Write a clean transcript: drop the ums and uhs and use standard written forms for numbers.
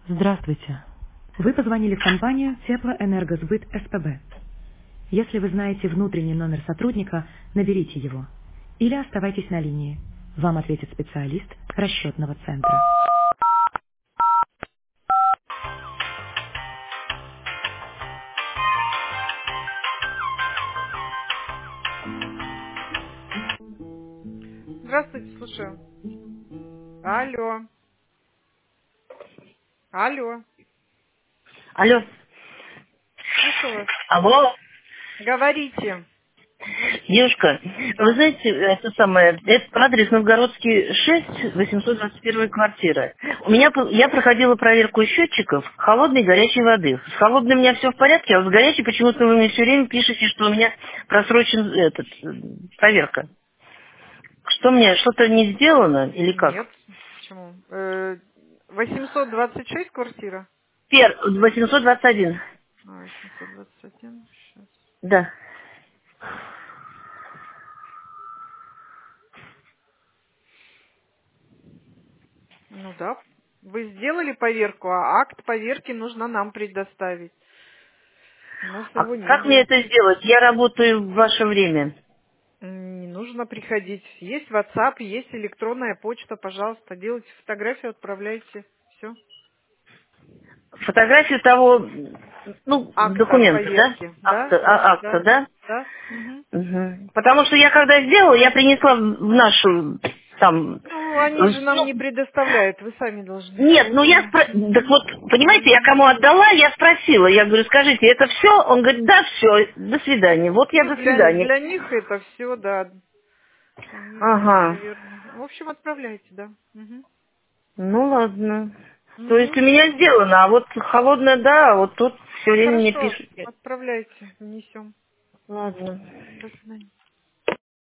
Здравствуйте. Вы позвонили в компанию Теплоэнергосбыт СПБ. Если вы знаете внутренний номер сотрудника, наберите его. Или оставайтесь на линии. Вам ответит специалист расчетного центра. Здравствуйте, слушаю. Алло. Алло. Алло. Слышу вас. Алло. Говорите. Девушка, вы Да. знаете, это самое, это адрес Новгородский 6, 821 квартира. Я проходила проверку счетчиков холодной и горячей воды. С холодной у меня все в порядке, а вот с горячей почему-то вы мне все время пишете, что у меня просрочен проверка. Что мне, что-то не сделано или как? Нет. Почему? 826 квартира? 821. 821. Сейчас. Да. Ну да. Вы сделали поверку, а акт поверки нужно нам предоставить. У нас А его не как мне было. это сделать? Я работаю в ваше время. Не нужно приходить. Есть WhatsApp, есть электронная почта, пожалуйста, делайте фотографию, отправляйте. Все. Фотографию того, Акта документа, да? поверки. Да, да, Акта, да, да? да. Мгм. Мгм. Потому что я когда сделала, я принесла в нашу, там, Ну, они же нам не предоставляют, вы сами должны, нет, поэтому. так вот, понимаете, я кому отдала, я спросила, я говорю, скажите, это все? Он говорит, да, все, до свидания. Вот я Ну, до свидания. для них это все, да. Они, Ага, наверное. В общем, отправляйте, да. Мгм. ну ладно. То есть Мгм. у меня сделано, а вот холодная, да, а вот тут все время мне Хорошо, пишут. отправляйте, внесем. Ладно. До свидания.